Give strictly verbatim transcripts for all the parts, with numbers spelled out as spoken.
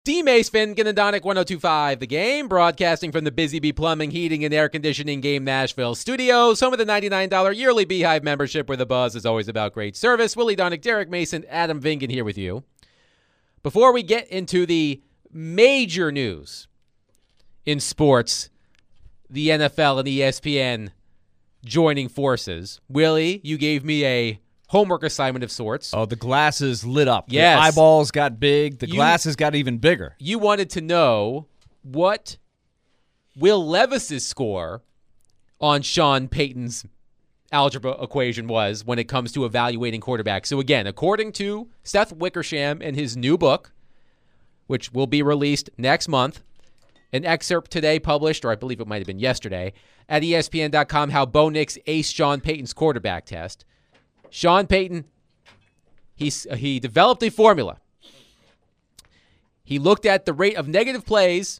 D. Mace Finken and Donick one oh two point five The Game, broadcasting from the Busy Bee Plumbing, Heating, and Air Conditioning Game Nashville studios, home of the ninety-nine dollars yearly Beehive membership where the buzz is always about great service. Willie Donick, Derek Mason, Adam Vingan here with you. Before we get into the major news in sports, the N F L and E S P N joining forces, Willie, you gave me a homework assignment of sorts. Oh, the glasses lit up. Yes. The eyeballs got big. The You- glasses got even bigger. You wanted to know what Will Levis's score on Sean Payton's algebra equation was when it comes to evaluating quarterbacks. So again, according to Seth Wickersham in his new book, which will be released next month, an excerpt today published, or I believe it might have been yesterday, at E S P N dot com, how Bo Nix aced Sean Payton's quarterback test. Sean Payton, he's, he developed a formula. He looked at the rate of negative plays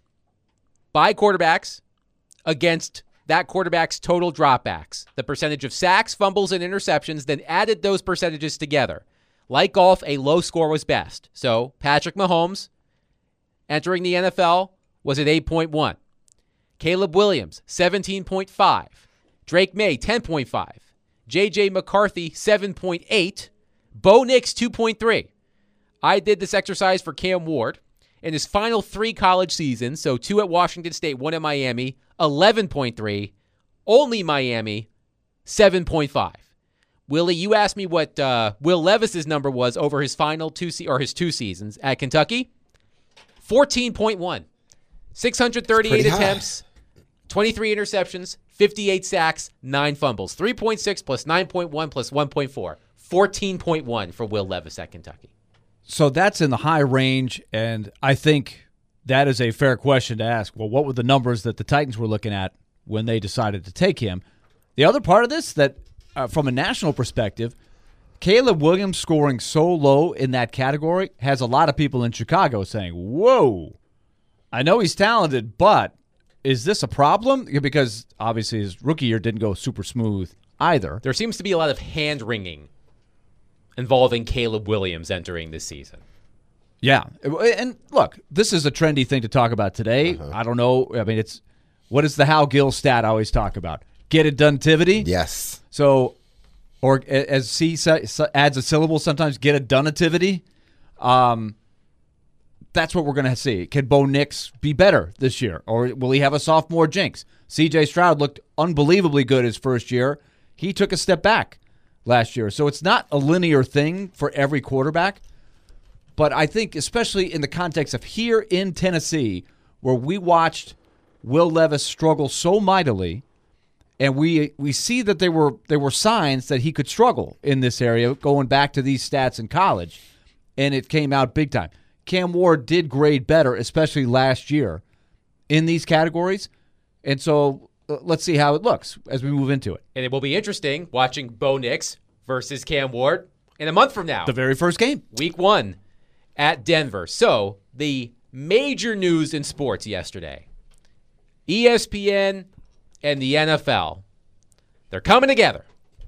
by quarterbacks against that quarterback's total dropbacks, the percentage of sacks, fumbles, and interceptions, then added those percentages together. Like golf, a low score was best. So Patrick Mahomes, entering the N F L, was at eight point one. Caleb Williams, seventeen point five. Drake May, ten point five. J J McCarthy, seven point eight. Bo Nix, two point three. I did this exercise for Cam Ward. In his final three college seasons, so two at Washington State, one at Miami, eleven point three. Only Miami, seven point five. Willie, you asked me what uh, Will Levis's number was over his final two se- or his two seasons at Kentucky. fourteen point one. six hundred thirty-eight attempts, twenty-three interceptions, fifty-eight sacks, nine fumbles. three point six plus nine point one plus one point four. fourteen point one for Will Levis at Kentucky. So that's in the high range, and I think that is a fair question to ask. Well, what were the numbers that the Titans were looking at when they decided to take him? The other part of this, that uh, from a national perspective, Caleb Williams scoring so low in that category has a lot of people in Chicago saying, whoa, I know he's talented, but is this a problem? Because obviously his rookie year didn't go super smooth either. There seems to be a lot of hand-wringing involving Caleb Williams entering this season. Yeah. And look, this is a trendy thing to talk about today. Uh-huh. I don't know. I mean, it's what is the Hal Gill stat I always talk about? Get it donetivity? Yes. So, or as C adds a syllable sometimes, get it donativity. Um, that's what we're going to see. Can Bo Nix be better this year? Or will he have a sophomore jinx? C J Stroud looked unbelievably good his first year. He took a step back last year. So it's not a linear thing for every quarterback. But I think especially in the context of here in Tennessee, where we watched Will Levis struggle so mightily, and we we see that there were there were signs that he could struggle in this area going back to these stats in college, and it came out big time. Cam Ward did grade better, especially last year, in these categories. And so uh, let's see how it looks as we move into it. And it will be interesting watching Bo Nix versus Cam Ward in a month from now. The very first game. Week one at Denver. So the major news in sports yesterday, E S P N and the N F L, they're coming together.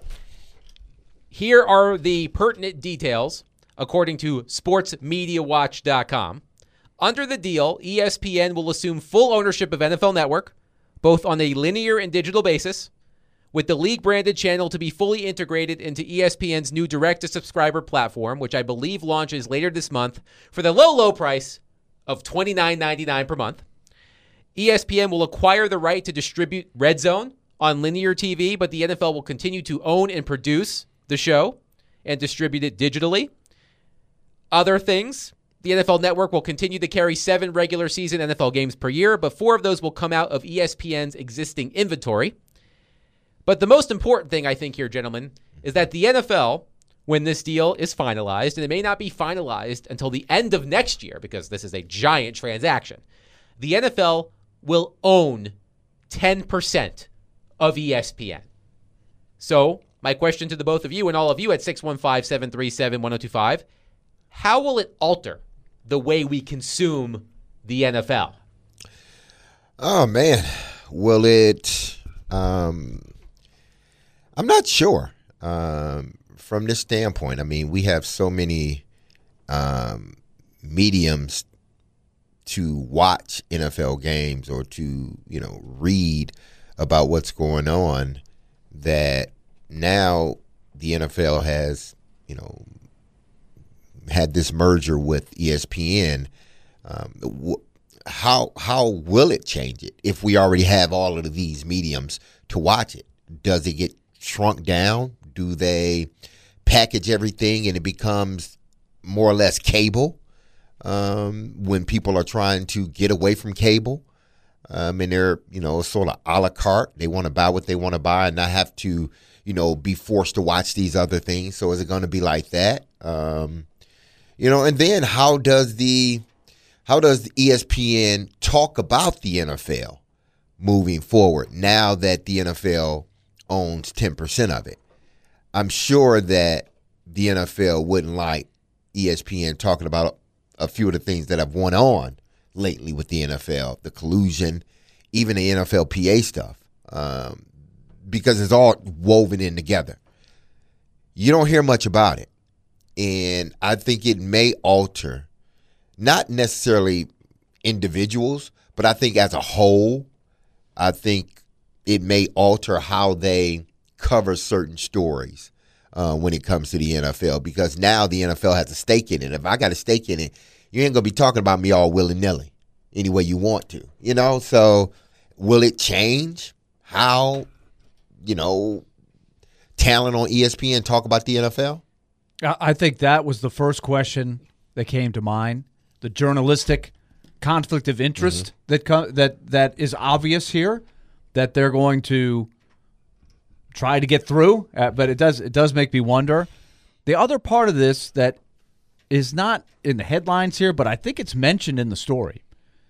Here are the pertinent details, according to sports media watch dot com. Under the deal, E S P N will assume full ownership of N F L Network, both on a linear and digital basis, with the league-branded channel to be fully integrated into E S P N's new direct-to-subscriber platform, which I believe launches later this month for the low, low price of twenty-nine ninety-nine per month. E S P N will acquire the right to distribute Red Zone on linear T V, but the N F L will continue to own and produce the show and distribute it digitally. Other things, the N F L Network will continue to carry seven regular season N F L games per year, but four of those will come out of E S P N's existing inventory. But the most important thing, I think here, gentlemen, is that the N F L, when this deal is finalized, and it may not be finalized until the end of next year because this is a giant transaction, the N F L will own ten percent of E S P N. So my question to the both of you and all of you at six one five, seven three seven, one oh two five, how will it alter the way we consume the N F L? Oh, man. Will it... Um, I'm not sure um, from this standpoint. I mean, we have so many um, mediums to watch N F L games or to, you know, read about what's going on, that now the N F L has, you know, had this merger with E S P N. Um, wh- how how will it change it if we already have all of these mediums to watch it? Does it get shrunk down? Do they package everything and it becomes more or less cable um, when people are trying to get away from cable? Um, and they're, you know, sort of a la carte. They want to buy what they want to buy and not have to, you know, be forced to watch these other things. So is it going to be like that? Um, you know, and then how does the how does the E S P N talk about the N F L moving forward now that the N F L owns ten percent of it? I'm sure that the N F L wouldn't like E S P N talking about a few of the things that have went on lately with the N F L, the collusion, even the N F L P A stuff, um, because it's all woven in together. You don't hear much about it. And I think it may alter, not necessarily individuals, but I think as a whole, I think it may alter how they cover certain stories uh, when it comes to the N F L, because now the N F L has a stake in it. If I got a stake in it, you ain't going to be talking about me all willy-nilly any way you want to, you know? So will it change how, you know, talent on E S P N talk about the N F L? I think that was the first question that came to mind. The journalistic conflict of interest mm-hmm. that co- that that is obvious here, that they're going to try to get through, uh, but it does it does make me wonder. The other part of this that is not in the headlines here, but I think it's mentioned in the story,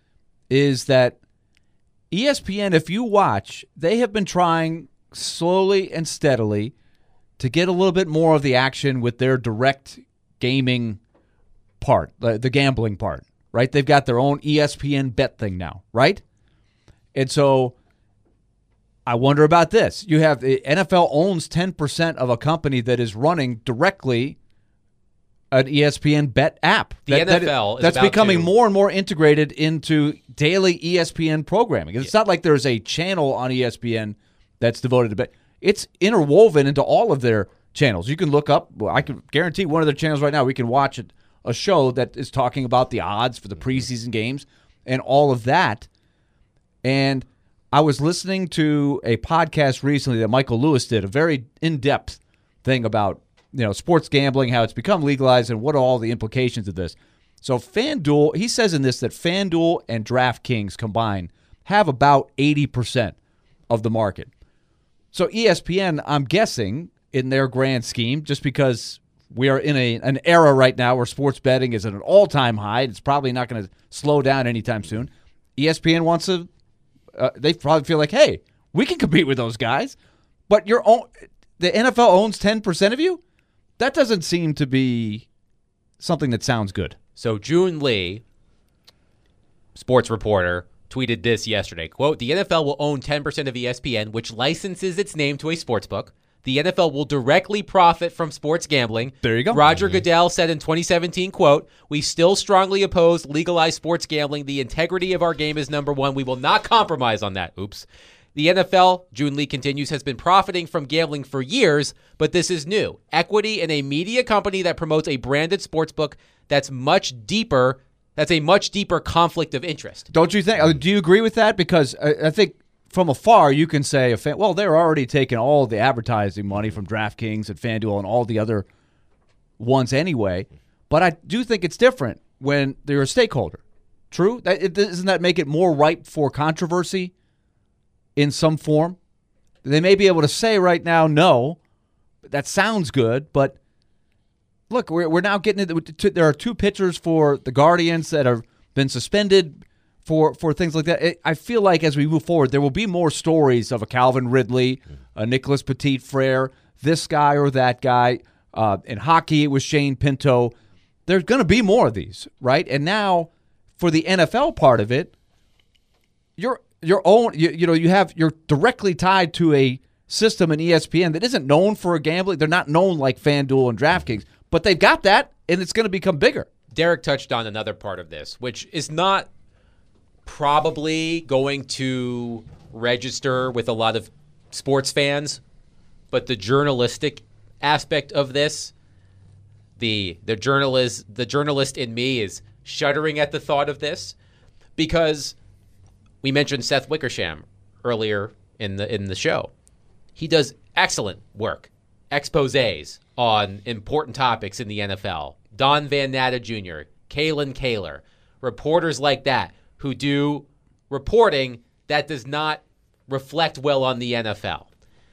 is that E S P N, if you watch, they have been trying slowly and steadily to get a little bit more of the action with their direct gaming part, the, the gambling part, right? They've got their own E S P N bet thing now, right? And so I wonder about this. You have the N F L owns ten percent of a company that is running directly an E S P N bet app. The that, N F L that, is that's about becoming to... more and more integrated into daily E S P N programming. It's yeah. not like there's a channel on E S P N that's devoted to bet. It's interwoven into all of their channels. You can look up, well, I can guarantee one of their channels right now, we can watch it, a show that is talking about the odds for the preseason games and all of that. And I was listening to a podcast recently that Michael Lewis did, a very in-depth thing about, you know, sports gambling, how it's become legalized, and what are all the implications of this. So FanDuel, he says in this that FanDuel and DraftKings combined have about eighty percent of the market. So E S P N, I'm guessing, in their grand scheme, just because we are in a an era right now where sports betting is at an all-time high, it's probably not going to slow down anytime soon. E S P N wants to, uh, they probably feel like, hey, we can compete with those guys, but your own, the N F L owns ten percent of you? That doesn't seem to be something that sounds good. So June Lee, sports reporter, tweeted this yesterday, quote, "The N F L will own ten percent of E S P N, which licenses its name to a sportsbook. The N F L will directly profit from sports gambling." There you go. Roger mm-hmm. Goodell said in twenty seventeen, quote, "We still strongly oppose legalized sports gambling. The integrity of our game is number one. We will not compromise on that." Oops. The N F L, June Lee continues, has been profiting from gambling for years, but this is new. Equity in a media company that promotes a branded sportsbook that's much deeper, that's a much deeper conflict of interest. Don't you think? Do you agree with that? Because I, I think from afar you can say, a fan, well, they're already taking all the advertising money from DraftKings and FanDuel and all the other ones anyway. But I do think it's different when they're a stakeholder. True? That, it, doesn't that make it more ripe for controversy in some form? They may be able to say right now, no, that sounds good, but look, we're we're now getting into, there are two pitchers for the Guardians that have been suspended for, for things like that. It, I feel like as we move forward, there will be more stories of a Calvin Ridley, a Nicholas Petit-Frere, this guy or that guy. Uh, in hockey, it was Shane Pinto. There's going to be more of these, right? And now for the N F L part of it, you're your own, you, you know, you have, you're directly tied to a system in E S P N that isn't known for gambling. They're not known like FanDuel and DraftKings, but they've got that, and it's going to become bigger. Derek touched on another part of this, which is not probably going to register with a lot of sports fans, but the journalistic aspect of this, the the journalist the journalist in me is shuddering at the thought of this, because we mentioned Seth Wickersham earlier in the in the show. He does excellent work, exposés on important topics in the N F L. Don Van Natta Junior, Kalen Kaler, reporters like that who do reporting that does not reflect well on the N F L.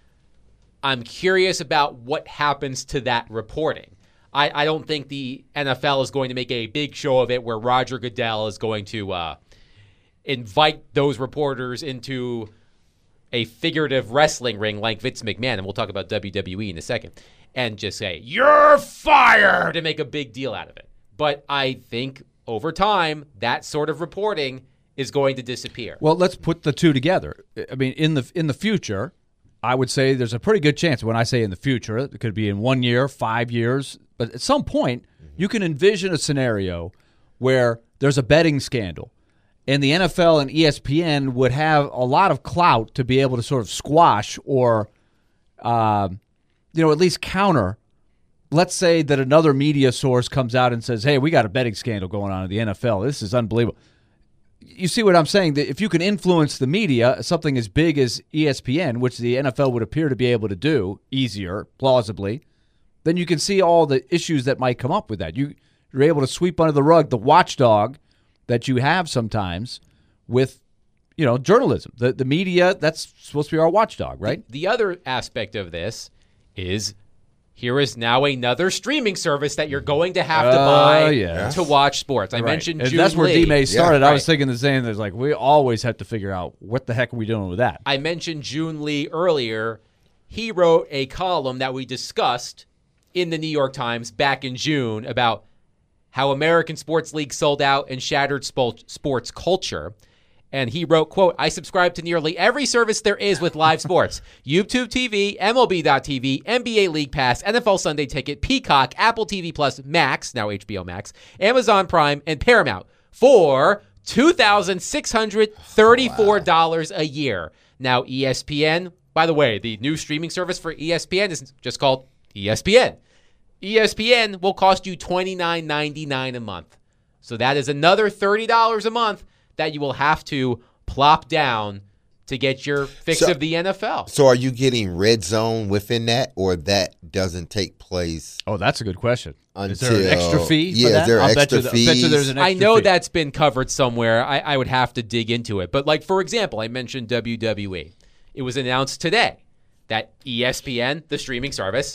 I'm curious about what happens to that reporting. I, I don't think the N F L is going to make a big show of it where Roger Goodell is going to uh, invite those reporters into a figurative wrestling ring like Vince McMahon, and we'll talk about W W E in a second, and just say, "You're fired," to make a big deal out of it. But I think over time, that sort of reporting is going to disappear. Well, let's put the two together. I mean, in the in the future, I would say there's a pretty good chance. When I say in the future, it could be in one year, five years, but at some point, you can envision a scenario where there's a betting scandal, and the N F L and E S P N would have a lot of clout to be able to sort of squash or, uh, you know, at least counter. Let's say that another media source comes out and says, "Hey, we got a betting scandal going on in the N F L. This is unbelievable." You see what I'm saying? That if you can influence the media, something as big as E S P N, which the N F L would appear to be able to do easier, plausibly, then you can see all the issues that might come up with that. You, you're able to sweep under the rug the watchdog that you have sometimes with, you know, journalism. The the media, that's supposed to be our watchdog, right? The, the other aspect of this is here is now another streaming service that you're going to have to Oh, buy yes. to watch sports. I Right. mentioned And June that's where Lee. D-May started. Yeah, I was right. thinking the same. There's like, we always have to figure out what the heck are we doing with that. I mentioned June Lee earlier. He wrote a column that we discussed in the New York Times back in June about how American Sports League sold out and shattered spo- sports culture. And he wrote, quote, "I subscribe to nearly every service there is with live sports. YouTube T V, M L B dot T V, N B A League Pass, N F L Sunday Ticket, Peacock, Apple T V Plus, Max, now H B O Max, Amazon Prime, and Paramount for two thousand six hundred thirty-four dollars a year. Now E S P N, by the way, the new streaming service for E S P N is just called E S P N. E S P N will cost you twenty-nine ninety-nine a month. So that is another thirty dollars a month that you will have to plop down to get your fix So- of the N F L. So are you getting red zone within that, or that doesn't take place Oh, that's a good question. until Is there an extra fee? Yeah, for that? is there I'll bet extra you, th- fees? bet you there's an extra I know fee. that's been covered somewhere. I, I would have to dig into it. But, like, for example, I mentioned W W E. It was announced today that E S P N, the streaming service,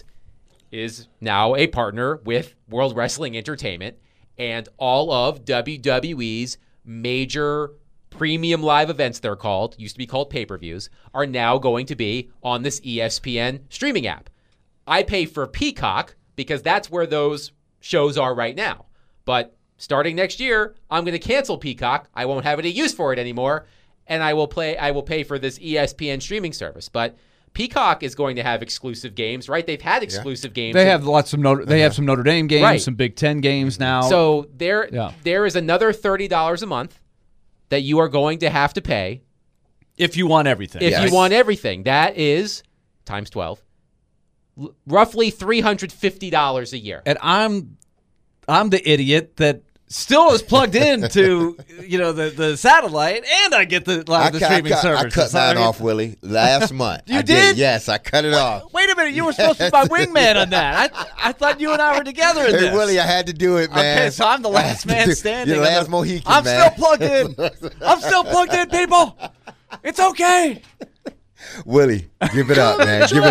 is now a partner with World Wrestling Entertainment, and all of W W E's major premium live events, they're called, used to be called pay-per-views, are now going to be on this E S P N streaming app. I pay for Peacock because that's where those shows are right now. But starting next year, I'm going to cancel Peacock. I won't have any use for it anymore, and I will play. I will pay for this E S P N streaming service. But Peacock is going to have exclusive games, right? They've had exclusive games. They have lots of Notre, they have some Notre Dame games, Right. some Big Ten games now. So there, Yeah. there is another thirty dollars a month that you are going to have to pay if you want everything, if Yes. you want everything. That is times twelve, l- roughly three hundred fifty dollars a year. and I'm I'm the idiot that still is plugged into you know the, the satellite, and I get the I, live the cut- I streaming cut, service. I cut So I mine mean- off, Willie, last month. You I did? Yes, I cut it off. Wait a minute, you were supposed to be my wingman on that. I I thought you and I were together in Hey, this. Willie, I had to do it, man. Okay, so I'm the I last had to man do- standing. You're the I'm last the- Mohican, I'm man. still plugged in. I'm still plugged in, people. It's okay. Willie, give it up, man. Give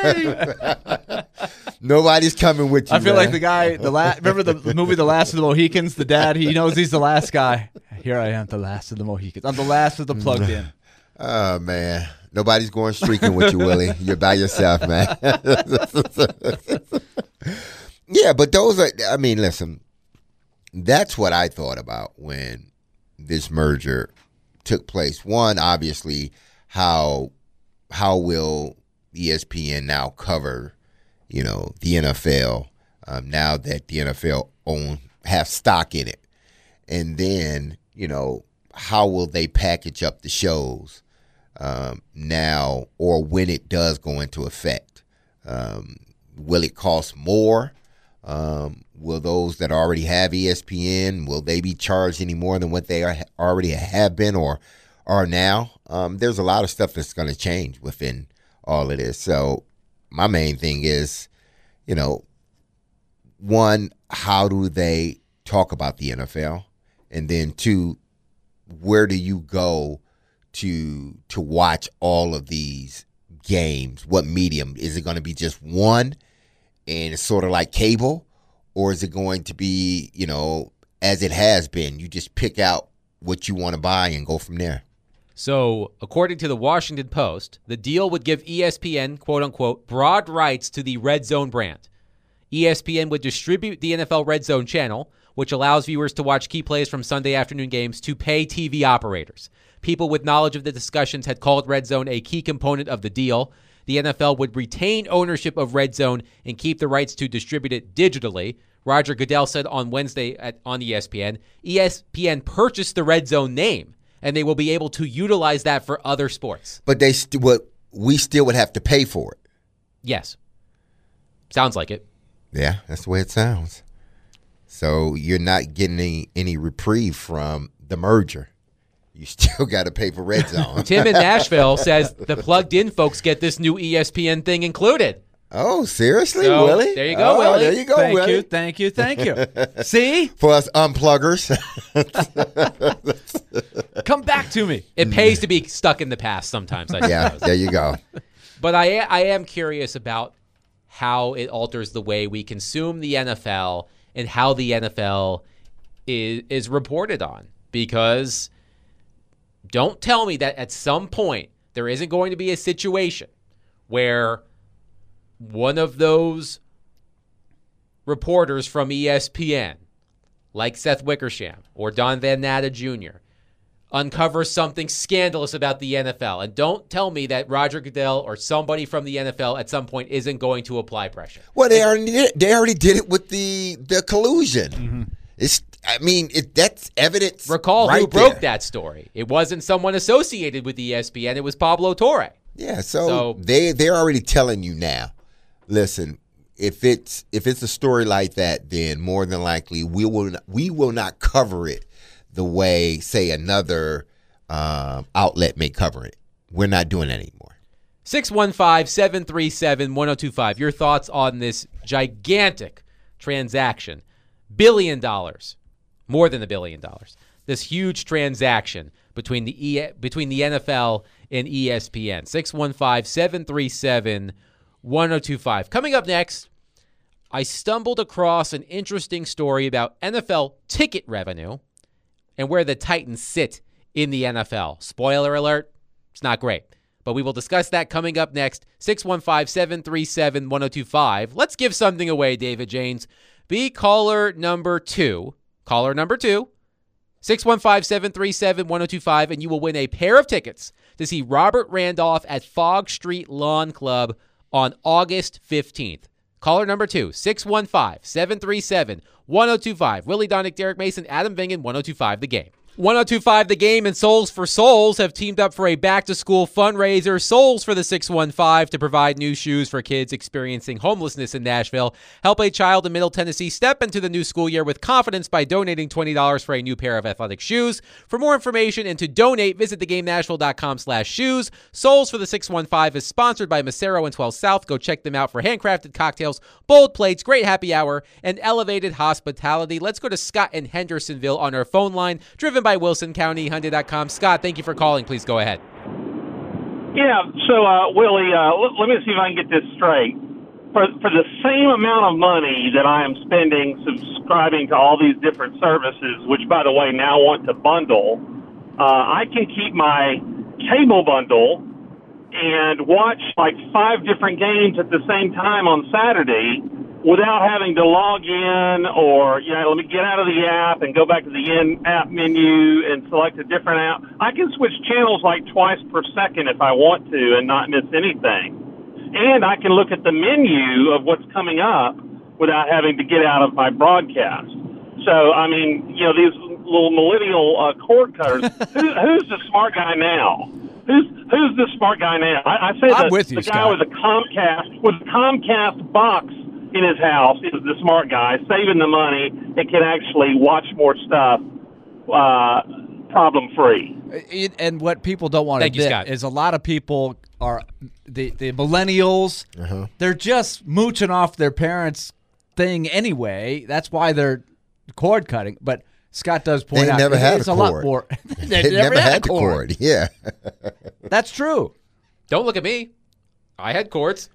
it up. Nobody's coming with you, I feel man. like the guy, the last. Remember the, the movie, The Last of the Mohicans? The dad, he knows he's the last guy. Here I am, the last of the Mohicans. I'm the last of the plugged in. Oh, man. Nobody's going streaking with you, Willie. You're by yourself, man. Yeah, but those are, I mean, listen, that's what I thought about when this merger took place. One, obviously, how how will E S P N now cover, you know, the N F L um, now that the N F L own have stock in it, and then you know how will they package up the shows um, now, or when it does go into effect? Um, will it cost more? Um, will those that already have E S P N, will they be charged any more than what they are, already have been or are now? Um, there's a lot of stuff that's going to change within all of this. So my main thing is, you know, one, how do they talk about the N F L? And then two, where do you go to to watch all of these games? What medium? Is it going to be just one and it's sort of like cable? Or is it going to be, you know, as it has been, you just pick out what you want to buy and go from there? So, according to the Washington Post, the deal would give E S P N, quote unquote, broad rights to the Red Zone brand. E S P N would distribute the N F L Red Zone channel, which allows viewers to watch key plays from Sunday afternoon games, to pay T V operators. People with knowledge of the discussions had called Red Zone a key component of the deal. The N F L would retain ownership of Red Zone and keep the rights to distribute it digitally. Roger Goodell said on Wednesday at, on E S P N, E S P N purchased the Red Zone name, and they will be able to utilize that for other sports. But they st- what we still would have to pay for it. Yes. Sounds like it. Yeah, that's the way it sounds. So you're not getting any, any reprieve from the merger. You still got to pay for Red Zone. Tim in Nashville says the plugged-in folks get this new E S P N thing included. Oh, seriously, So, Willie? there you go, oh, Willie. There you go, Thank Willie. you, thank you, thank you. See? For us unpluggers. Come back to me. It pays to be stuck in the past sometimes, I Yeah, suppose. there you go. But I, I am curious about how it alters the way we consume the N F L and how the N F L is, is reported on. Because don't tell me that at some point there isn't going to be a situation where one of those reporters from E S P N, like Seth Wickersham or Don Van Natta Junior, uncovers something scandalous about the N F L. And don't tell me that Roger Goodell or somebody from the N F L at some point isn't going to apply pressure. Well, they already did, they already did it with the the collusion. Mm-hmm. It's I mean, it, that's evidence. Recall right who broke there. that story. It wasn't someone associated with E S P N. It was Pablo Torre. Yeah, so, So- they they're already telling you now. Listen, if it's if it's a story like that, then more than likely we will not, we will not cover it the way, say, another um, outlet may cover it. We're not doing that anymore. six one five, seven three seven, one oh two five. Your thoughts on this gigantic transaction. Billion dollars. More than a billion dollars. This huge transaction between the e- between the N F L and E S P N. six one five, seven three seven, one oh two five. Coming up next, I stumbled across an interesting story about N F L ticket revenue and where the Titans sit in the N F L. Spoiler alert, it's not great. But we will discuss that coming up next. six one five, seven three seven, one oh two five. Let's give something away, David Janes. Be caller number two. Caller number two. six one five, seven three seven, one oh two five, and you will win a pair of tickets to see Robert Randolph at Fog Street Lawn Club on August fifteenth. Caller number two, six one five, seven three seven, one oh two five. Willie Donick, Derek Mason, Adam Vingan, one oh two five The Game. one oh two five The Game and Souls for Souls have teamed up for a back-to-school fundraiser, Souls for the six one five, to provide new shoes for kids experiencing homelessness in Nashville. Help a child in Middle Tennessee step into the new school year with confidence by donating twenty dollars for a new pair of athletic shoes. For more information and to donate, visit thegamenashville.com slash shoes. Souls for the six one five is sponsored by Macero and twelve South. Go check them out for handcrafted cocktails, bold plates, great happy hour, and elevated hospitality. Let's go to Scott in Hendersonville on our phone line, driven by Wilson County Hyundai dot com. Scott, thank you for calling. Please go ahead. Yeah, so, uh, Willie, uh, l- let me see if I can get this straight. For, for the same amount of money that I am spending subscribing to all these different services, which, by the way, now want to bundle, uh, I can keep my cable bundle and watch like five different games at the same time on Saturday without having to log in or, you know, let me get out of the app and go back to the in-app menu and select a different app. I can switch channels like twice per second if I want to and not miss anything. And I can look at the menu of what's coming up without having to get out of my broadcast. So, I mean, you know, these little millennial uh, cord cutters. Who, who's the smart guy now? Who's who's the smart guy now? I, I say I'm the, with you, the guy Scott. with the Comcast with the Comcast box in his house is the smart guy, saving the money and can actually watch more stuff uh, problem free. It, and what people don't want to Thank you, admit Scott. is a lot of people are the the millennials. Uh-huh. They're just mooching off their parents' thing anyway. That's why they're cord cutting. But Scott does point They out never had it's a a lot cord. more. They, they never, had, the cord. cord. Yeah. That's true. Don't look at me. I had cords.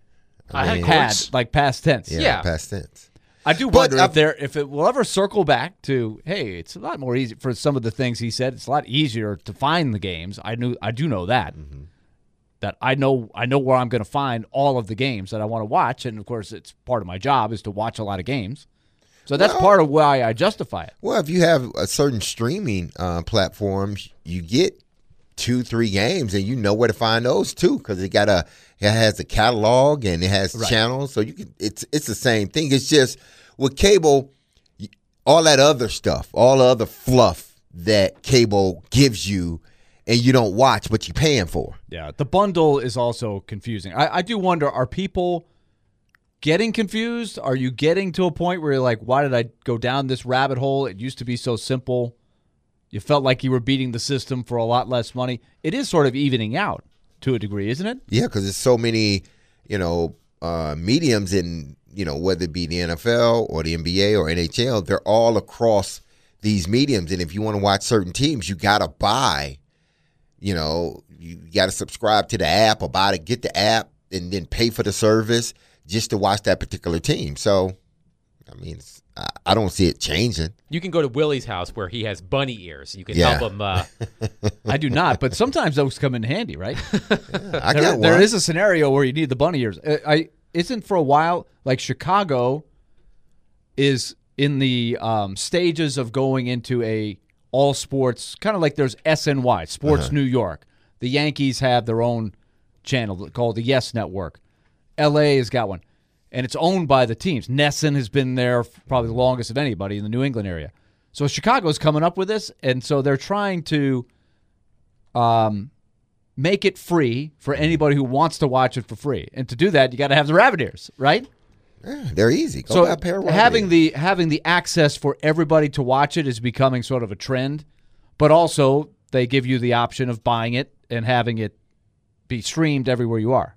I had mean, Had cords. like past tense. Yeah, Yeah. past tense. I do But wonder if I've- there if it will ever circle back to hey, it's a lot more easy for some of the things he said. It's a lot easier to find the games. I knew I do know that. Mm-hmm. That I know I know where I'm going to find all of the games that I want to watch, and of course, it's part of my job is to watch a lot of games. So that's Well- part of why I justify it. Well, if you have a certain streaming uh, platforms, you get two, three games, and you know where to find those too, because it got a it has a catalog and it has Right. channels, so you can. It's it's the same thing. It's just with cable, y- all that other stuff, all the other fluff that cable gives you, and you don't watch, but you're paying for. Yeah, the bundle is also confusing. I, I do wonder: are people getting confused? Are you getting to a point where you're like, "Why did I go down this rabbit hole? It used to be so simple." You felt like you were beating the system for a lot less money. It is sort of evening out to a degree, isn't it? Yeah, because there's so many, you know, uh, mediums in, you know, whether it be the N F L or the N B A or N H L, they're all across these mediums. And if you want to watch certain teams, you got to buy, you know, you got to subscribe to the app or buy to get the app and then pay for the service just to watch that particular team. So, I mean, it's, I, I don't see it changing. You can go to Willie's house where he has bunny ears. You can Yeah. help him. Uh, I do not, but sometimes those come in handy, right? I There- got one. there is a scenario where you need the bunny ears. Uh, I isn't for a while like Chicago is in the um, stages of going into a all sports kind of like there's S N Y Sports New York. The Yankees have their own channel called the Yes Network. L A has got one, and it's owned by the teams. Nesson has been there for probably the longest of anybody in the New England area. So Chicago's coming up with this, and so they're trying to um, make it free for anybody who wants to watch it for free. And to do that, you got to have the rabbit ears, right? Yeah, they're easy. Go so buy a pair of rabbit having ears. the having the access for everybody to watch it is becoming sort of a trend. But also, they give you the option of buying it and having it be streamed everywhere you are.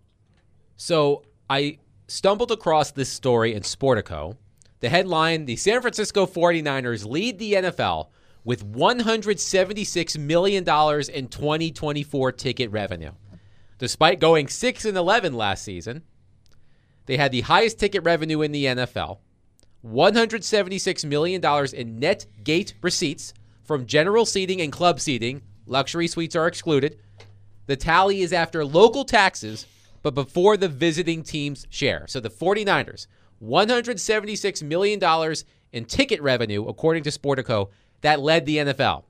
So I stumbled across this story in Sportico. The headline, the San Francisco forty-niners lead the N F L with one hundred seventy-six million dollars in twenty twenty-four ticket revenue. Despite going six and eleven last season, they had the highest ticket revenue in the N F L, one hundred seventy-six million dollars in net gate receipts from general seating and club seating. Luxury suites are excluded. The tally is after local taxes, but before the visiting team's share. So the forty-niners, one hundred seventy-six million dollars in ticket revenue, according to Sportico, that led the N F L.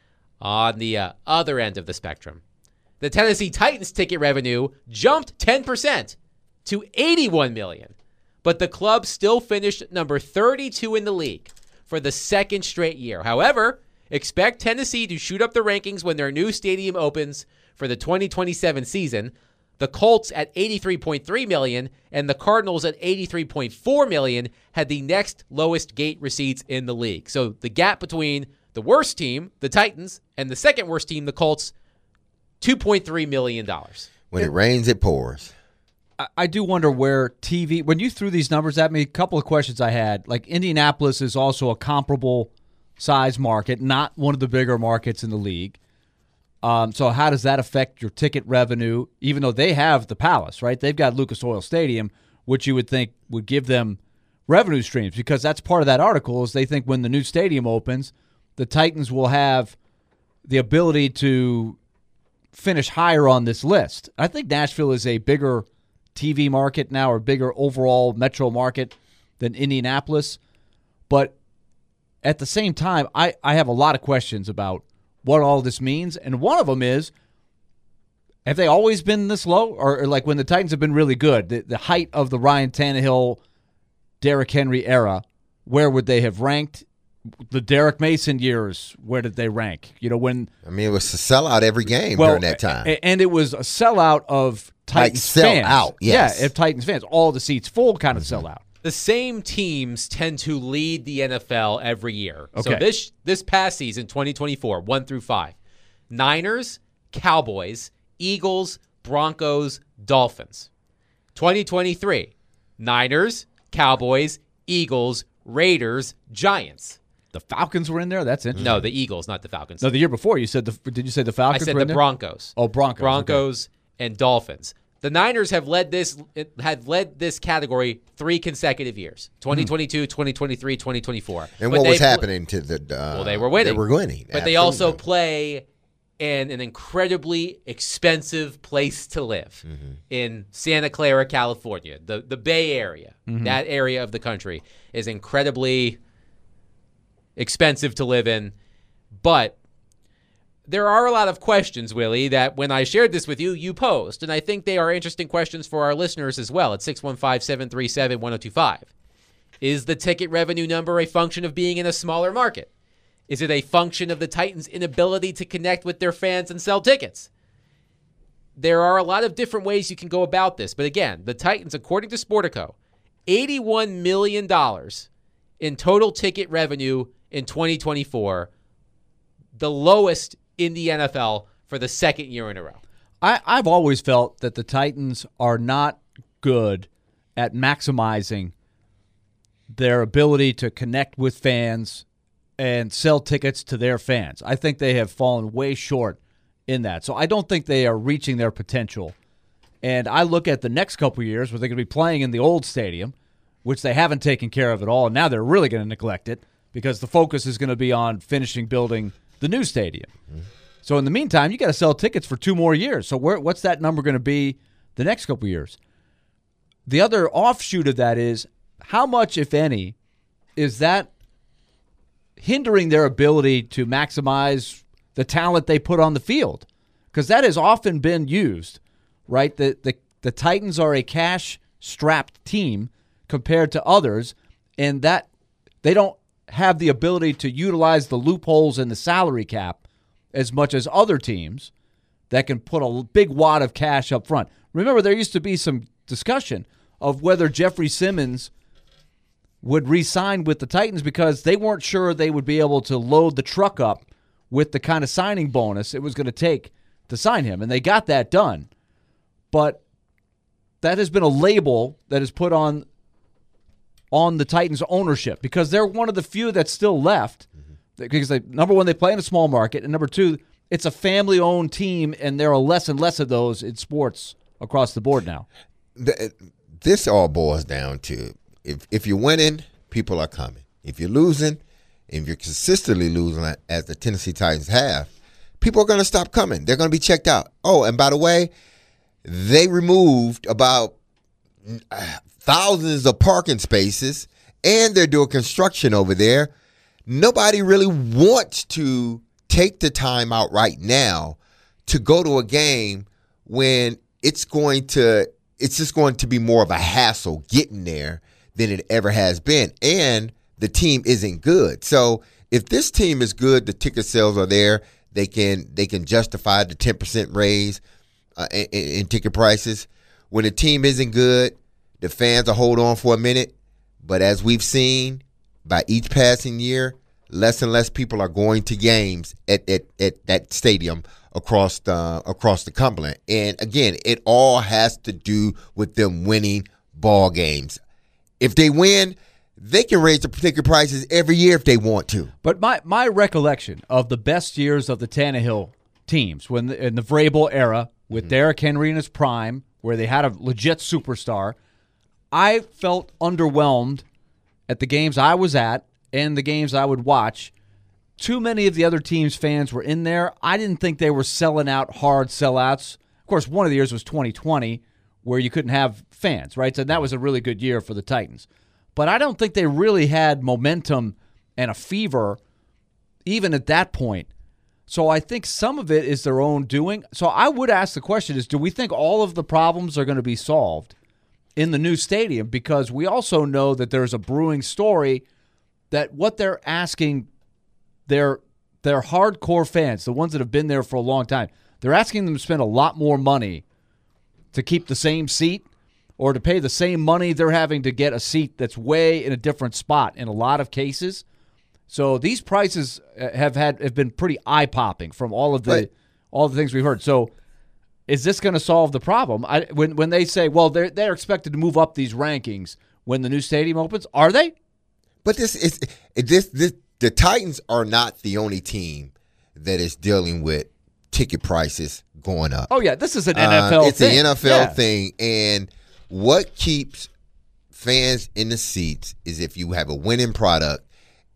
On the uh, other end of the spectrum, the Tennessee Titans ticket revenue jumped ten percent to eighty-one million dollars, but the club still finished number thirty-two in the league for the second straight year. However, expect Tennessee to shoot up the rankings when their new stadium opens for the twenty twenty-seven season. The Colts at eighty-three point three million dollars and the Cardinals at eighty-three point four million dollars had the next lowest gate receipts in the league. So the gap between the worst team, the Titans, and the second worst team, the Colts, two point three million dollars. When it rains, it pours. I, I do wonder where T V, when you threw these numbers at me, a couple of questions I had. Like Indianapolis is also a comparable size market, not one of the bigger markets in the league. Um, so how does that affect your ticket revenue, even though they have the Palace, right? They've got Lucas Oil Stadium, which you would think would give them revenue streams, because that's part of that article is they think when the new stadium opens, the Titans will have the ability to finish higher on this list. I think Nashville is a bigger T V market now, or bigger overall metro market than Indianapolis. But at the same time, I, I have a lot of questions about what all this means. And one of them is, have they always been this low? Or, or like when the Titans have been really good, the, the height of the Ryan Tannehill, Derrick Henry era, where would they have ranked? the Derek Mason years, where did they rank? You know, when I mean, it was a sellout every game well, during that time. a- and it was a sellout of Titans sell fans. out, yes. Yeah, if Titans fans, all the seats full kind of sellout. The same teams tend to lead the N F L every year. So Okay. this this past season, twenty twenty-four, one through five, Niners, Cowboys, Eagles, Broncos, Dolphins. twenty twenty-three, Niners, Cowboys, Eagles, Raiders, Giants. The Falcons were in there. That's interesting. No, the Eagles, not the Falcons. No, the year before you said the. Did you say the I Falcons? said were the in there? Broncos. Oh, Broncos. Broncos and Dolphins. The Niners have led this had led this category three consecutive years: twenty twenty-two, twenty twenty-three, twenty twenty-four. And But what they was pl- happening to the? Uh, Well, they were winning. They were winning, but they also Absolutely. play in an incredibly expensive place to live Mm-hmm. in Santa Clara, California, the the Bay Area. Mm-hmm. That area of the country is incredibly expensive to live in, but there are a lot of questions, Willie, that when I shared this with you, you posed, and I think they are interesting questions for our listeners as well at six one five, seven three seven, one oh two five. Is the ticket revenue number a function of being in a smaller market? Is it a function of the Titans' inability to connect with their fans and sell tickets? There are a lot of different ways you can go about this, but again, the Titans, according to Sportico, eighty-one million dollars in total ticket revenue in twenty twenty-four, the lowest in the N F L for the second year in a row. I, I've always felt that the Titans are not good at maximizing their ability to connect with fans and sell tickets to their fans. I think they have fallen way short in that. So I don't think they are reaching their potential. And I look at the next couple of years where they're going to be playing in the old stadium, which they haven't taken care of at all. And now they're really going to neglect it because the focus is going to be on finishing building the new stadium. Mm-hmm. So in the meantime, you got to sell tickets for two more years. So where, what's that number going to be the next couple of years? The other offshoot of that is how much, if any, is that hindering their ability to maximize the talent they put on the field? Because that has often been used, right? The, the, the Titans are a cash-strapped team compared to others, and that they don't have the ability to utilize the loopholes in the salary cap as much as other teams that can put a big wad of cash up front. Remember, there used to be some discussion of whether Jeffrey Simmons would re-sign with the Titans because they weren't sure they would be able to load the truck up with the kind of signing bonus it was going to take to sign him, and they got that done. But that has been a label that is put on on the Titans' ownership because they're one of the few that's still left. Mm-hmm. Because they, number one, they play in a small market, and number two, it's a family-owned team, and there are less and less of those in sports across the board now. The, this all boils down to if if you're winning, people are coming. If you're losing, if you're consistently losing as the Tennessee Titans have, people are going to stop coming. They're going to be checked out. Oh, and by the way, they removed about thousands of parking spaces, and they're doing construction over there. Nobody really wants to take the time out right now to go to a game when it's going to it's just going to be more of a hassle getting there than it ever has been, and the team isn't good. So if this team is good, the ticket sales are there. They can they can justify the ten percent raise uh, in, in ticket prices. When the team isn't good, the fans will hold on for a minute. But as we've seen, by each passing year, less and less people are going to games at, at, at that stadium across the across the Cumberland. And again, it all has to do with them winning ball games. If they win, they can raise the ticket prices every year if they want to. But my, my recollection of the best years of the Tannehill teams, when the, in the Vrabel era, with mm-hmm. Derrick Henry in his prime, where they had a legit superstar, I felt underwhelmed at the games I was at and the games I would watch. Too many of the other teams' fans were in there. I didn't think they were selling out hard sellouts. Of course, one of the years was twenty twenty, where you couldn't have fans, right? So that was a really good year for the Titans. But I don't think they really had momentum and a fever even at that point. So I think some of it is their own doing. So I would ask the question is, do we think all of the problems are going to be solved in the new stadium? Because we also know that there's a brewing story that what they're asking their their hardcore fans, the ones that have been there for a long time, they're asking them to spend a lot more money to keep the same seat or to pay the same money they're having to get a seat that's way in a different spot in a lot of cases. So these prices have had have been pretty eye-popping from all of the Right. all the things we've heard. So is this going to solve the problem? I, when when they say, well, they're they're expected to move up these rankings when the new stadium opens, are they? But this is this this the Titans are not the only team that is dealing with ticket prices going up. Oh yeah, this is an N F L Uh, it's thing. an N F L Yeah. thing, and what keeps fans in the seats is if you have a winning product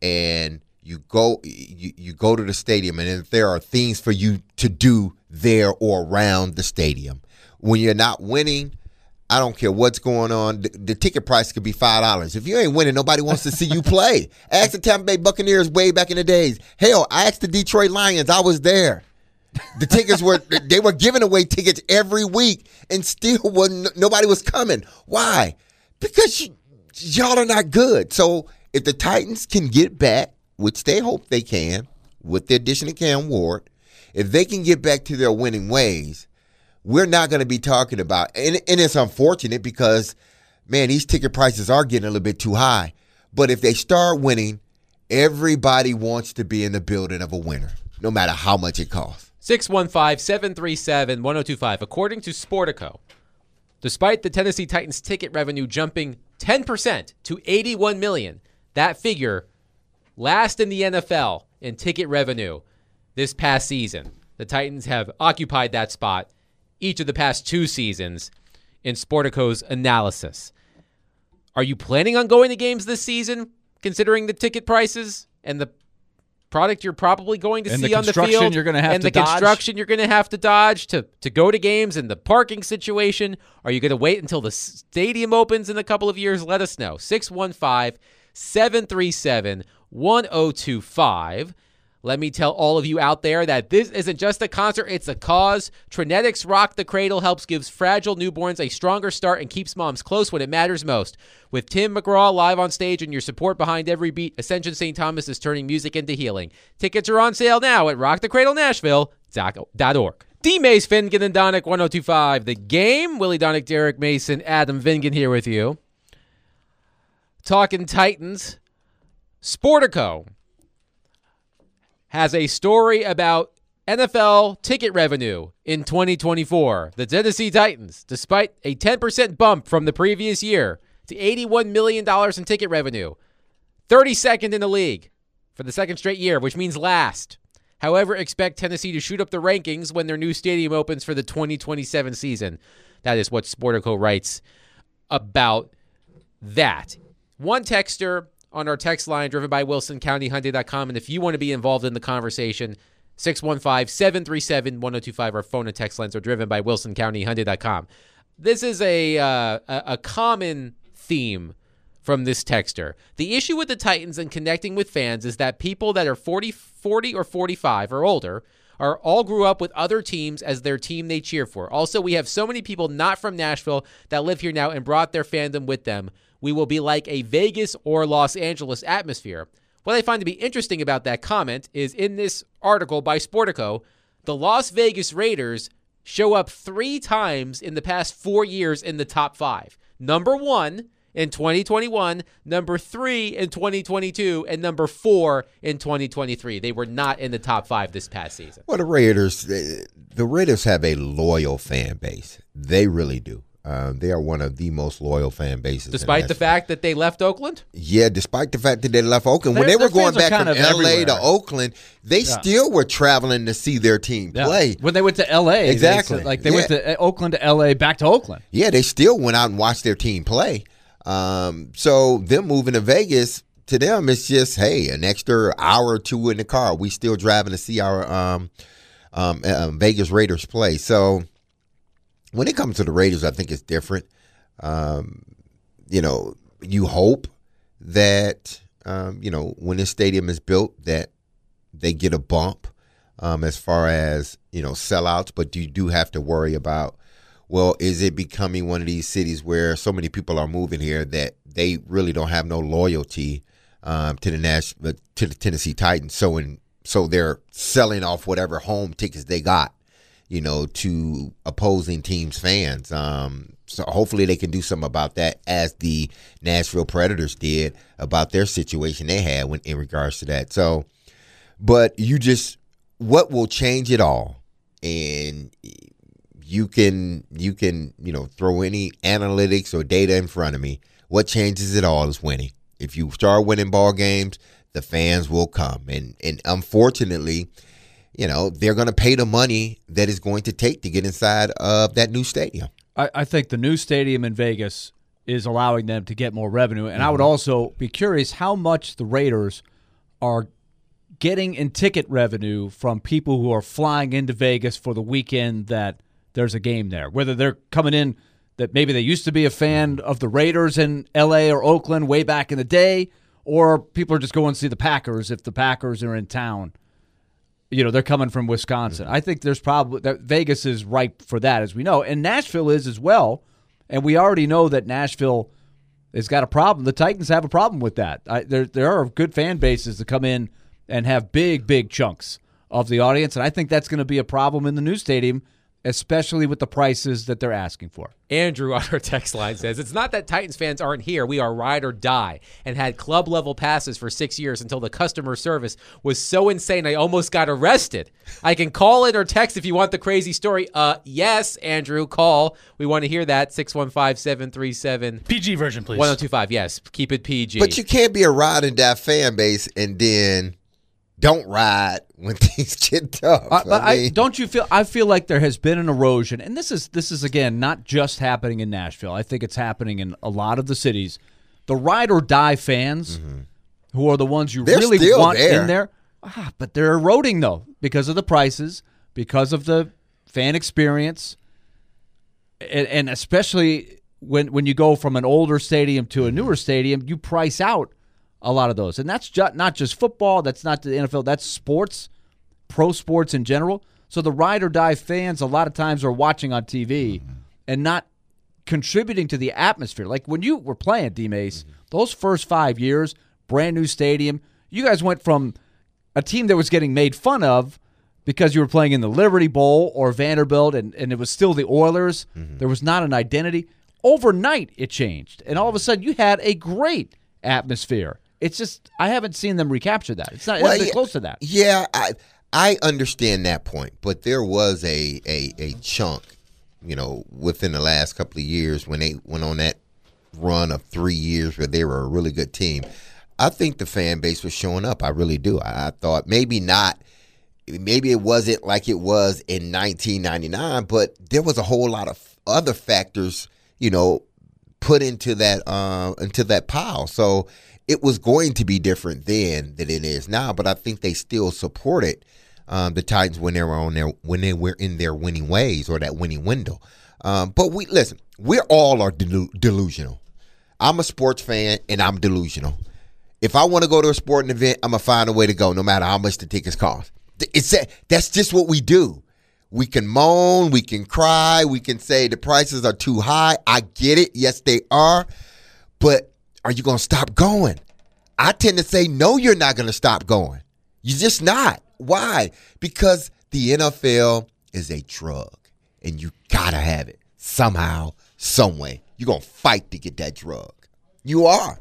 and you go you, you go to the stadium, and if there are things for you to do there or around the stadium. When you're not winning, I don't care what's going on. The, the ticket price could be five dollars. If you ain't winning, nobody wants to see you play. Ask the Tampa Bay Buccaneers way back in the days. Hell, I asked the Detroit Lions. I was there. The tickets were they were giving away tickets every week, and still wasn't nobody was coming. Why? Because you, y'all are not good. So if the Titans can get back, which they hope they can, with the addition of Cam Ward, if they can get back to their winning ways, we're not going to be talking about, and, and it's unfortunate because, man, these ticket prices are getting a little bit too high. But if they start winning, everybody wants to be in the building of a winner, no matter how much it costs. six one five, seven three seven, one oh two five. According to Sportico, despite the Tennessee Titans ticket revenue jumping ten percent to eighty-one million dollars, that figure last in the N F L in ticket revenue this past season. The Titans have occupied that spot each of the past two seasons in Sportico's analysis. Are you planning on going to games this season, considering the ticket prices and the product you're probably going to And see the on the construction field? you're gonna have and to the dodge? construction you're going to have to dodge to, to go to games and the parking situation? Are you going to wait until the stadium opens in a couple of years? Let us know. six one five, seven three seven, one oh two five. Let me tell all of you out there that this isn't just a concert, it's a cause. Trinetics Rock the Cradle helps gives fragile newborns a stronger start and keeps moms close when it matters most. With Tim McGraw live on stage and your support behind every beat, Ascension Saint Thomas is turning music into healing. Tickets are on sale now at rock the cradle nashville dot org. D. Mays, Fingan, and Donick, one oh two five. The Game. Willie Donick, Derek Mason, Adam Vingan here with you. Talking Titans. Sportico has a story about N F L ticket revenue in twenty twenty-four. The Tennessee Titans, despite a ten percent bump from the previous year to eighty-one million dollars in ticket revenue, thirty-second in the league for the second straight year, which means last. However, expect Tennessee to shoot up the rankings when their new stadium opens for the twenty twenty-seven season. That is what Sportico writes about that. One texter on our text line driven by Wilson County Hyundai dot com. And if you want to be involved in the conversation, six one five, seven three seven, one oh two five. Our phone and text lines are driven by Wilson County Hyundai dot com. This is a, uh, a a common theme from this texter. The issue with the Titans and connecting with fans is that people that are forty, forty or forty-five or older are all grew up with other teams as their team they cheer for. Also, we have so many people not from Nashville that live here now and brought their fandom with them. We will be like a Vegas or Los Angeles atmosphere. What I find to be interesting about that comment is in this article by Sportico, the Las Vegas Raiders show up three times in the past four years in the top five. Number one in twenty twenty-one, number three in twenty twenty-two, and number four in twenty twenty-three. They were not in the top five this past season. Well, the Raiders, the Raiders have a loyal fan base. They really do. Um, they are one of the most loyal fan bases. Despite the fact that they left Oakland? Yeah, despite the fact that they left Oakland. Their- when they their were going fans are back kind from of L A to everywhere. Oakland, they Yeah. still were traveling to see their team Yeah. play. When they went to L A, they Exactly. said- like they went to Oakland to L A, back to Oakland. Yeah, they still went out and watched their team play. Um, so them moving to Vegas, to them, it's just, hey, an extra hour or two in the car. We still driving to see our um, um, uh, Vegas Raiders play. So when it comes to the Raiders, I think it's different. Um, you know, you hope that, um, you know, when this stadium is built, that they get a bump um, as far as, you know, sellouts. But you do have to worry about, well, is it becoming one of these cities where so many people are moving here that they really don't have no loyalty um, to the Nash uh, to the Tennessee Titans. So in so they're selling off whatever home tickets they got, you know, to opposing teams' fans. Um, so hopefully they can do something about that, as the Nashville Predators did about their situation they had when in regards to that. So, but you just what will change it all, and you can you can you know throw any analytics or data in front of me. What changes it all is winning. If you start winning ball games, the fans will come, and and unfortunately, you know, they're going to pay the money that it's going to take to get inside of that new stadium. I, I think the new stadium in Vegas is allowing them to get more revenue, and mm-hmm. I would also be curious how much the Raiders are getting in ticket revenue from people who are flying into Vegas for the weekend that there's a game there, whether they're coming in that maybe they used to be a fan of the Raiders in L A or Oakland way back in the day, or people are just going to see the Packers if the Packers are in town. You know, they're coming from Wisconsin. I think there's probably that Vegas is ripe for that, as we know, and Nashville is as well. And we already know that Nashville has got a problem. The Titans have a problem with that. I, there, there are good fan bases that come in and have big, big chunks of the audience, and I think that's going to be a problem in the new stadium, especially with the prices that they're asking for. Andrew on our text line says, it's not that Titans fans aren't here. We are ride or die, and had club-level passes for six years until the customer service was so insane I almost got arrested. I can call it or text if you want the crazy story. Uh, yes, Andrew, call. We want to hear that. six one five, seven three seven P G version, please. one oh two five, yes. Keep it P G. But you can't be a ride and die fan base and then don't ride when things get tough. Uh, but I mean, I, don't you feel? I feel like there has been an erosion, and this is this is again not just happening in Nashville. I think it's happening in a lot of the cities. The ride or die fans, mm-hmm. who are the ones you They're really still want there. in there, ah, but they're eroding though because of the prices, because of the fan experience, and, and especially when when you go from an older stadium to a newer stadium, you price out a lot of those. And that's just, not just football. That's not the N F L. That's sports, pro sports in general. So the ride or die fans a lot of times are watching on T V mm-hmm. and not contributing to the atmosphere. Like when you were playing, D-Mace, mm-hmm. those first five years, brand new stadium, you guys went from a team that was getting made fun of because you were playing in the Liberty Bowl or Vanderbilt and, and it was still the Oilers. Mm-hmm. There was not an identity. Overnight, it changed. And all of a sudden, you had a great atmosphere. It's just I haven't seen them recapture that. It's not well, it's yeah, close to that. Yeah, I I understand that point, but there was a, a a chunk, you know, within the last couple of years when they went on that run of three years where they were a really good team. I think the fan base was showing up. I really do. I, I thought maybe not, maybe it wasn't like it was in nineteen ninety-nine, but there was a whole lot of other factors, you know, put into that uh, into that pile. So it was going to be different then than it is now, but I think they still supported um, the Titans when they were on their when they were in their winning ways or that winning window. Um, but we listen, we all are delu- delusional. I'm a sports fan and I'm delusional. If I want to go to a sporting event, I'm gonna find a way to go, no matter how much the tickets cost. It's that's just what we do. We can moan, we can cry, we can say the prices are too high. I get it, yes they are, but are you going to stop going? I tend to say, no, you're not going to stop going. You're just not. Why? Because the N F L is a drug, and you got to have it somehow, some way. You're going to fight to get that drug. You are.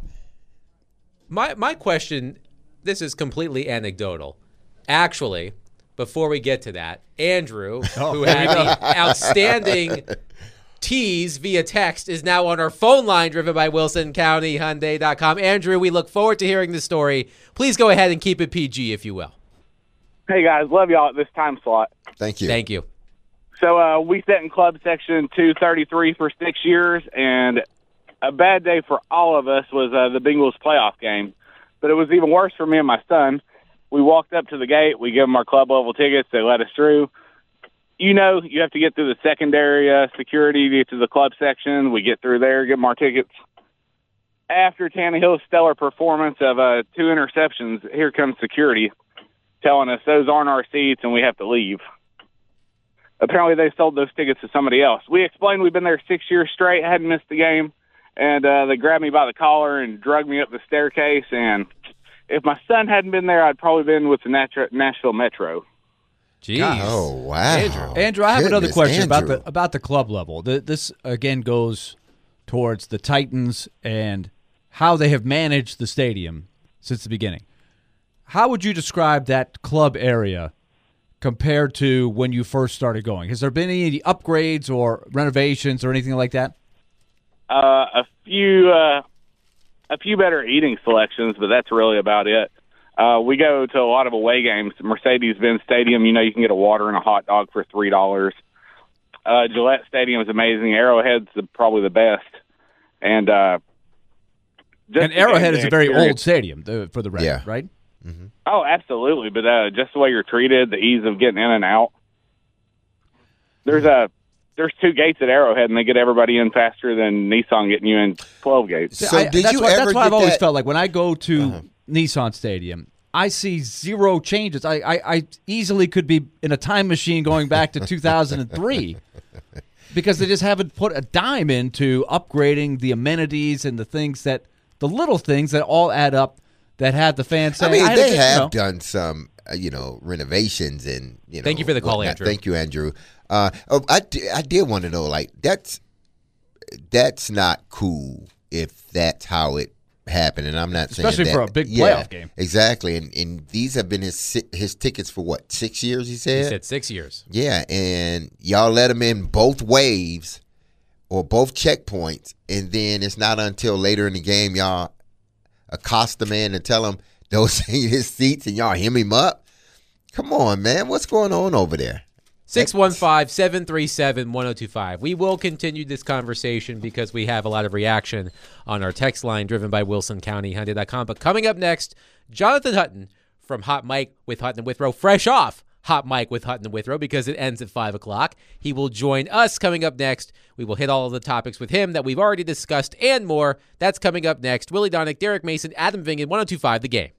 My my question, this is completely anecdotal. Actually, before we get to that, Andrew, oh, who had the outstanding tease via text, is now on our phone line, driven by Wilson County Hyundai dot com. Andrew, we look forward to hearing the story. Please go ahead and keep it P G, if you will. Hey, guys. Love y'all at this time slot. Thank you. Thank you. So uh, we sat in club section two thirty-three for six years, and a bad day for all of us was uh, the Bengals playoff game. But it was even worse for me and my son. We walked up to the gate. We gave them our club-level tickets. They let us through. You know, you have to get through the secondary uh, security to get to the club section. We get through there, get them our tickets. After Tannehill's stellar performance of uh, two interceptions, here comes security telling us those aren't our seats and we have to leave. Apparently they sold those tickets to somebody else. We explained we've been there six years straight, hadn't missed the game, and uh, they grabbed me by the collar and dragged me up the staircase, and if my son hadn't been there, I'd probably been with the Nat- Nashville Metro. Jeez. Oh wow, Andrew. Andrew, I have another Goodness, question Andrew. about the about the club level. The, this again goes towards the Titans and how they have managed the stadium since the beginning. How would you describe that club area compared to when you first started going? Has there been any upgrades or renovations or anything like that? Uh, a few, uh, a few better eating selections, but that's really about it. Uh, we go to a lot of away games. Mercedes-Benz Stadium, you know, you can get a water and a hot dog for three dollars. Uh, Gillette Stadium is amazing. Arrowhead's the, probably the best. And uh, just And Arrowhead is a very experience- old stadium, the, for the record, Yeah. right? Oh, absolutely. But uh, just the way you're treated, the ease of getting in and out. There's a there's two gates at Arrowhead, and they get everybody in faster than Nissan getting you in twelve gates. So I- did that's you why, ever That's why get I've always that- felt like when I go to Uh-huh. Nissan Stadium, I see zero changes. I, I, I easily could be in a time machine going back to two thousand three because they just haven't put a dime into upgrading the amenities and the things that the little things that all add up that have the fans saying, I mean, had a they good- you have know. done some, uh, you know, renovations and you know. Thank you for the call, whatnot. Andrew. Thank you, Andrew. Uh, oh, I, di- I did want to know, like, that's that's not cool if that's how it happened, and I'm not saying Especially that, for a big yeah, playoff game. exactly. And and these have been his si- his tickets for what, six years? He said. He said six years. Yeah, and y'all let him in both waves or both checkpoints, and then it's not until later in the game y'all accost the man and tell him those ain't his seats, and y'all hem him up. Come on, man, what's going on over there? six one five, seven three seven, one oh two five. We will continue this conversation because we have a lot of reaction on our text line driven by Wilson County Hyundai dot com. But coming up next, Jonathan Hutton from Hot Mike with Hutton and Withrow, fresh off Hot Mike with Hutton and Withrow because it ends at five o'clock. He will join us coming up next. We will hit all of the topics with him that we've already discussed and more. That's coming up next. Willie Donick, Derek Mason, Adam Vingan, one oh two five The Game.